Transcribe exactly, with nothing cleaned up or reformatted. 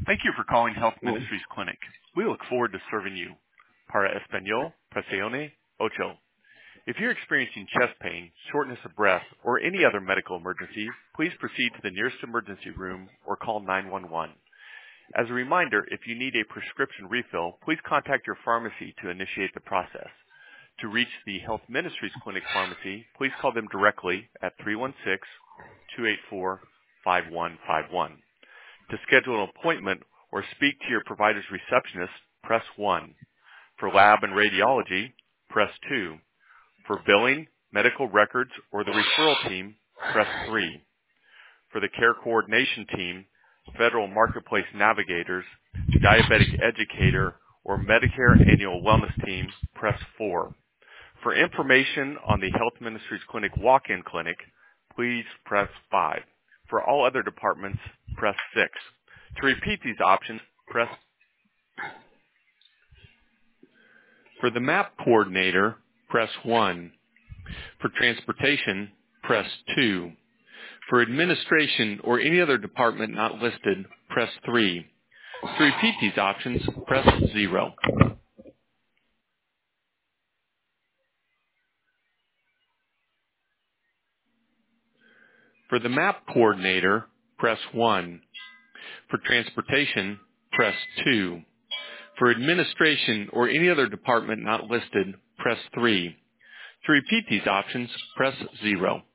Thank you for calling Health Well, Ministries Clinic. We look forward to serving you. Para Español, presione ocho. If you're experiencing chest pain, shortness of breath, or any other medical emergency, please proceed to the nearest emergency room or call nine one one. As a reminder, if you need a prescription refill, please contact your pharmacy to initiate the process. To reach the Health Ministries Clinic pharmacy, please call them directly at three one six, two eight four, five one five one. To schedule an appointment or speak to your provider's receptionist, press one. For lab and radiology, press two. For billing, medical records, or the referral team, press three. For the care coordination team, Federal Marketplace Navigators, Diabetic Educator, or Medicare Annual Wellness Team, press four. For information on the Health Ministries Clinic walk-in clinic, please press five. For all other departments, press six. To repeat these options, press. For the map coordinator, press one. For transportation, press two. For administration or any other department not listed, press three. To repeat these options, press zero. For the map coordinator, press one. For transportation, press two. For administration or any other department not listed, press three. To repeat these options, press zero.